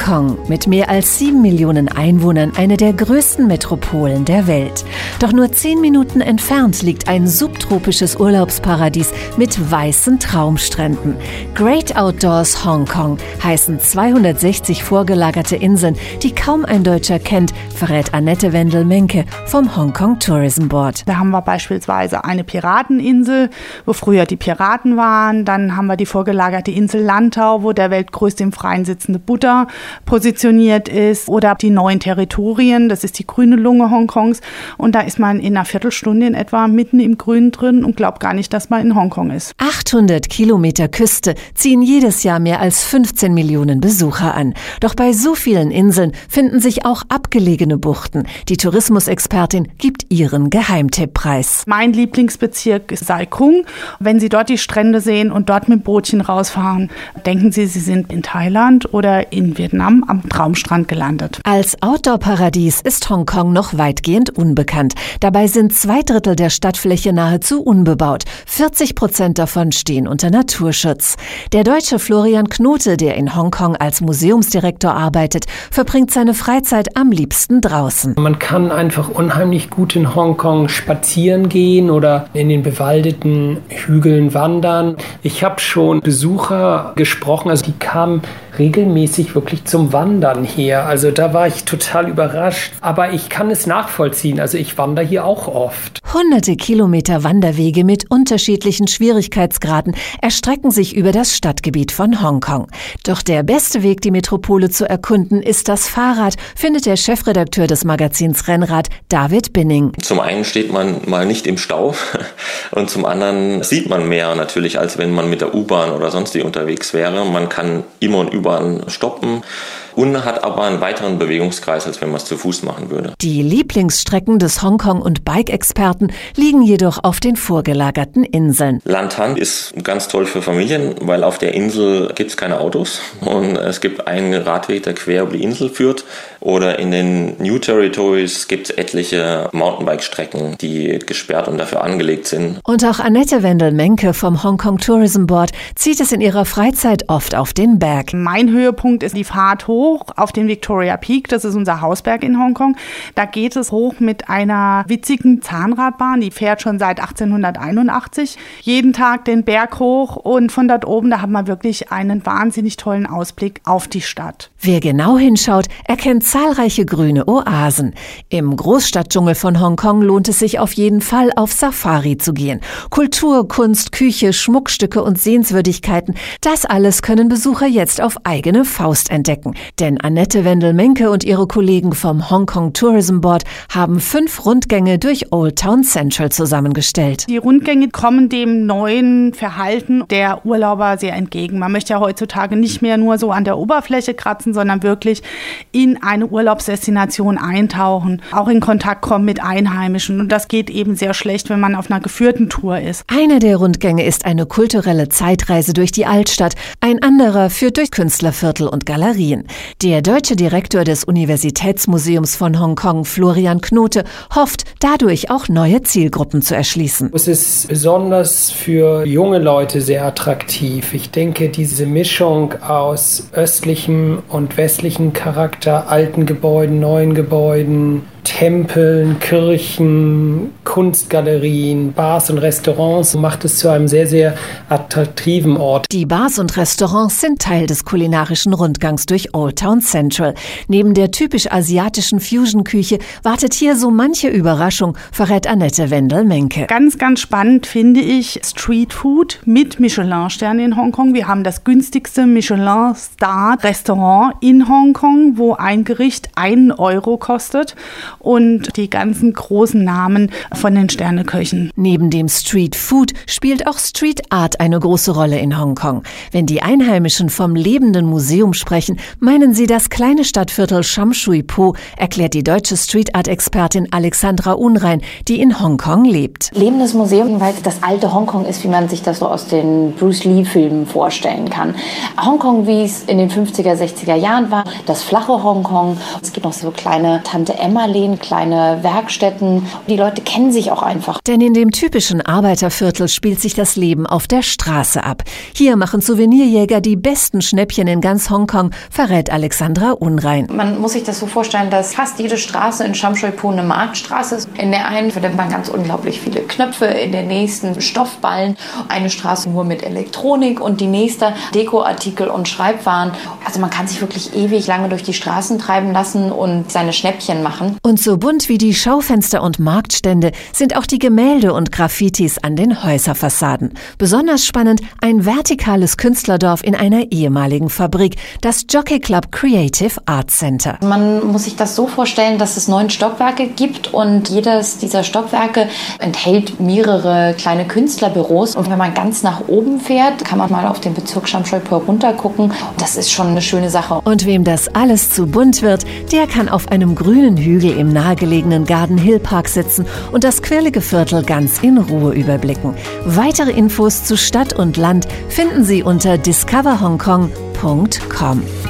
Hongkong, mit mehr als 7 Millionen Einwohnern eine der größten Metropolen der Welt. Doch nur 10 Minuten entfernt liegt ein subtropisches Urlaubsparadies mit weißen Traumstränden. Great Outdoors Hongkong heißen 260 vorgelagerte Inseln, die kaum ein Deutscher kennt, verrät Annette Wendel-Menke vom Hongkong Tourism Board. Da haben wir beispielsweise eine Pirateninsel, wo früher die Piraten waren. Dann haben wir die vorgelagerte Insel Lantau, wo der weltgrößte im Freien sitzende Buddha positioniert ist. Oder die neuen Territorien, das ist die grüne Lunge Hongkongs. Und da ist man in einer Viertelstunde in etwa mitten im Grün drin und glaubt gar nicht, dass man in Hongkong ist. 800 Kilometer Küste ziehen jedes Jahr mehr als 15 Millionen Besucher an. Doch bei so vielen Inseln finden sich auch abgelegene Buchten. Die Tourismusexpertin gibt ihren Geheimtipp preis. Mein Lieblingsbezirk ist Sai Kung. Wenn Sie dort die Strände sehen und dort mit dem Bootchen rausfahren, denken Sie, Sie sind in Thailand oder in Vietnam am Traumstrand gelandet. Als Outdoor-Paradies ist Hongkong noch weitgehend unbekannt. Dabei sind 2/3 der Stadtfläche nahezu unbebaut. 40% davon stehen unter Naturschutz. Der Deutsche Florian Knote, der in Hongkong als Museumsdirektor arbeitet, verbringt seine Freizeit am liebsten draußen. Man kann einfach unheimlich gut in Hongkong spazieren gehen oder in den bewaldeten Hügeln wandern. Ich habe schon Besucher gesprochen, also die kamen regelmäßig wirklich zum Wandern her. Also da war ich total überrascht. Aber ich kann es nachvollziehen. Also ich wandere hier auch oft. Hunderte Kilometer Wanderwege mit unterschiedlichen Schwierigkeitsgraden erstrecken sich über das Stadtgebiet von Hongkong. Doch der beste Weg, die Metropole zu erkunden, ist das Fahrrad, findet der Chefredakteur des Magazins Rennrad, David Binning. Zum einen steht man mal nicht im Stau und zum anderen sieht man mehr natürlich, als wenn man mit der U-Bahn oder sonst wie unterwegs wäre. Man kann immer und überall stoppen und hat aber einen weiteren Bewegungskreis, als wenn man es zu Fuß machen würde. Die Lieblingsstrecken des Hongkong- und Bike-Experten liegen jedoch auf den vorgelagerten Inseln. Lantan ist ganz toll für Familien, weil auf der Insel gibt es keine Autos und es gibt einen Radweg, der quer über die Insel führt. Oder in den New Territories gibt es etliche Mountainbike-Strecken, die gesperrt und dafür angelegt sind. Und auch Annette Wendel-Menke vom Hongkong Tourism Board zieht es in ihrer Freizeit oft auf den Berg. Mein Höhepunkt ist die Fahrt hoch auf den Victoria Peak, das ist unser Hausberg in Hongkong. Da geht es hoch mit einer witzigen Zahnradbahn, die fährt schon seit 1881. Jeden Tag den Berg hoch und von dort oben, da hat man wirklich einen wahnsinnig tollen Ausblick auf die Stadt. Wer genau hinschaut, erkennt zahlreiche grüne Oasen. Im Großstadtdschungel von Hongkong lohnt es sich auf jeden Fall, auf Safari zu gehen. Kultur, Kunst, Küche, Schmuckstücke und Sehenswürdigkeiten, das alles können Besucher jetzt auf eigene Faust entdecken. Denn Annette Wendel-Menke und ihre Kollegen vom Hongkong Tourism Board haben 5 Rundgänge durch Old Town Central zusammengestellt. Die Rundgänge kommen dem neuen Verhalten der Urlauber sehr entgegen. Man möchte ja heutzutage nicht mehr nur so an der Oberfläche kratzen, sondern wirklich in eine Urlaubsdestination eintauchen, auch in Kontakt kommen mit Einheimischen. Und das geht eben sehr schlecht, wenn man auf einer geführten Tour ist. Einer der Rundgänge ist eine kulturelle Zeitreise durch die Altstadt, ein anderer führt durch Künstlerviertel und Galerien. Der deutsche Direktor des Universitätsmuseums von Hongkong, Florian Knote, hofft, dadurch auch neue Zielgruppen zu erschließen. Es ist besonders für junge Leute sehr attraktiv. Ich denke, diese Mischung aus östlichem und westlichem Charakter, alten Gebäuden, neuen Gebäuden, Tempeln, Kirchen, Kunstgalerien, Bars und Restaurants macht es zu einem sehr, sehr attraktiven Ort. Die Bars und Restaurants sind Teil des kulinarischen Rundgangs durch Old Town Central. Neben der typisch asiatischen Fusion-Küche wartet hier so manche Überraschung, verrät Annette Wendel-Menke. Ganz, ganz spannend finde ich Street Food mit Michelin-Sternen in Hongkong. Wir haben das günstigste Michelin-Star-Restaurant in Hongkong, wo ein Gericht 1 Euro kostet. Und die ganzen großen Namen von den Sterneköchen. Neben dem Street Food spielt auch Street Art eine große Rolle in Hongkong. Wenn die Einheimischen vom lebenden Museum sprechen, meinen sie das kleine Stadtviertel Sham Shui Po, erklärt die deutsche Street Art Expertin Alexandra Unrein, die in Hongkong lebt. Lebendes Museum, weil es das alte Hongkong ist, wie man sich das so aus den Bruce Lee Filmen vorstellen kann. Hongkong, wie es in den 50er, 60er Jahren war, das flache Hongkong. Es gibt noch so kleine Tante Emma-Läden, Läden, kleine Werkstätten. Die Leute kennen sich auch einfach. Denn in dem typischen Arbeiterviertel spielt sich das Leben auf der Straße ab. Hier machen Souvenirjäger die besten Schnäppchen in ganz Hongkong, verrät Alexandra Unrein. Man muss sich das so vorstellen, dass fast jede Straße in Sham Shui Po eine Marktstraße ist. In der einen findet man ganz unglaublich viele Knöpfe, in der nächsten Stoffballen, eine Straße nur mit Elektronik und die nächste Dekoartikel und Schreibwaren. Also man kann sich wirklich ewig lange durch die Straßen treiben lassen und seine Schnäppchen machen. Und so bunt wie die Schaufenster und Marktstände sind auch die Gemälde und Graffitis an den Häuserfassaden. Besonders spannend ein vertikales Künstlerdorf in einer ehemaligen Fabrik, das Jockey Club Creative Arts Center. Man muss sich das so vorstellen, dass es 9 Stockwerke gibt und jedes dieser Stockwerke enthält mehrere kleine Künstlerbüros. Und wenn man ganz nach oben fährt, kann man mal auf den Bezirk Sham Shui Po runtergucken. Das ist schon eine schöne Sache. Und wem das alles zu bunt wird, der kann auf einem grünen Hügel im nahegelegenen Garden Hill Park sitzen und das quirlige Viertel ganz in Ruhe überblicken. Weitere Infos zu Stadt und Land finden Sie unter discoverhongkong.com.